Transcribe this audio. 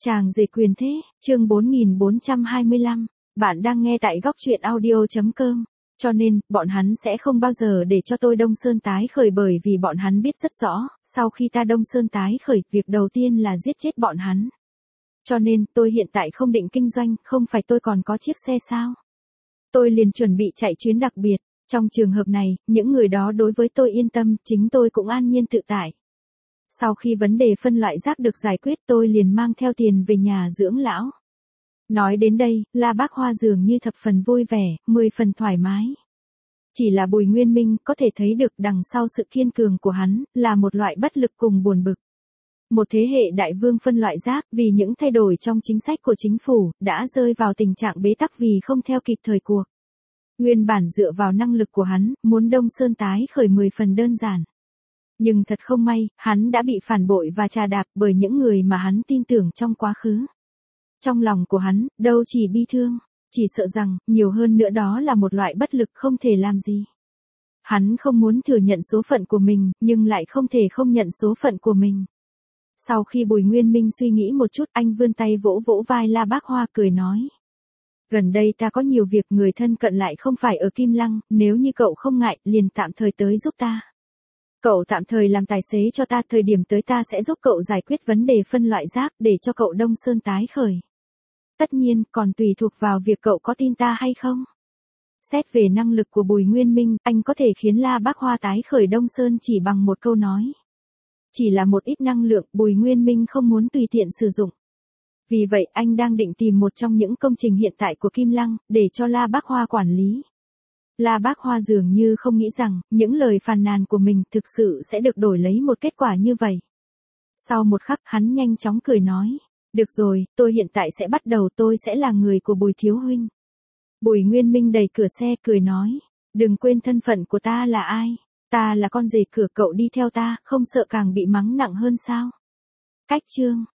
Chàng rể quyền thế, chương 4425, bạn đang nghe tại góc truyện audio.com. Cho nên, bọn hắn sẽ không bao giờ để cho tôi Đông Sơn tái khởi bởi vì bọn hắn biết rất rõ, sau khi ta Đông Sơn tái khởi, việc đầu tiên là giết chết bọn hắn. Cho nên, tôi hiện tại không định kinh doanh, không phải tôi còn có chiếc xe sao? Tôi liền chuẩn bị chạy chuyến đặc biệt. Trong trường hợp này, những người đó đối với tôi yên tâm, chính tôi cũng an nhiên tự tại. Sau khi vấn đề phân loại rác được giải quyết, tôi liền mang theo tiền về nhà dưỡng lão. Nói đến đây, La Bác Hoa dường như thập phần vui vẻ, 10 phần thoải mái. Chỉ là Bùi Nguyên Minh có thể thấy được đằng sau sự kiên cường của hắn, là một loại bất lực cùng buồn bực. Một thế hệ đại vương phân loại rác vì những thay đổi trong chính sách của chính phủ, đã rơi vào tình trạng bế tắc vì không theo kịp thời cuộc. Nguyên bản dựa vào năng lực của hắn, muốn Đông Sơn tái khởi 10 phần đơn giản. Nhưng thật không may, hắn đã bị phản bội và trà đạp bởi những người mà hắn tin tưởng trong quá khứ. Trong lòng của hắn, đâu chỉ bi thương, chỉ sợ rằng, nhiều hơn nữa đó là một loại bất lực không thể làm gì. Hắn không muốn thừa nhận số phận của mình, nhưng lại không thể không nhận số phận của mình. Sau khi Bùi Nguyên Minh suy nghĩ một chút, anh vươn tay vỗ vỗ vai La Bác Hoa cười nói. Gần đây ta có nhiều việc, người thân cận lại không phải ở Kim Lăng, nếu như cậu không ngại, liền tạm thời tới giúp ta. Cậu tạm thời làm tài xế cho ta, thời điểm tới ta sẽ giúp cậu giải quyết vấn đề phân loại rác để cho cậu Đông Sơn tái khởi. Tất nhiên, còn tùy thuộc vào việc cậu có tin ta hay không. Xét về năng lực của Bùi Nguyên Minh, anh có thể khiến La Bác Hoa tái khởi Đông Sơn chỉ bằng một câu nói. Chỉ là một ít năng lượng, Bùi Nguyên Minh không muốn tùy tiện sử dụng. Vì vậy anh đang định tìm một trong những công trình hiện tại của Kim Lăng, để cho La Bác Hoa quản lý. La Bác Hoa dường như không nghĩ rằng, những lời phàn nàn của mình thực sự sẽ được đổi lấy một kết quả như vậy. Sau một khắc hắn nhanh chóng cười nói, được rồi, tôi hiện tại sẽ bắt đầu, tôi sẽ là người của Bùi thiếu huynh. Bùi Nguyên Minh đẩy cửa xe cười nói, đừng quên thân phận của ta là ai, ta là con rể cửa, cậu đi theo ta, không sợ càng bị mắng nặng hơn sao? Cách chương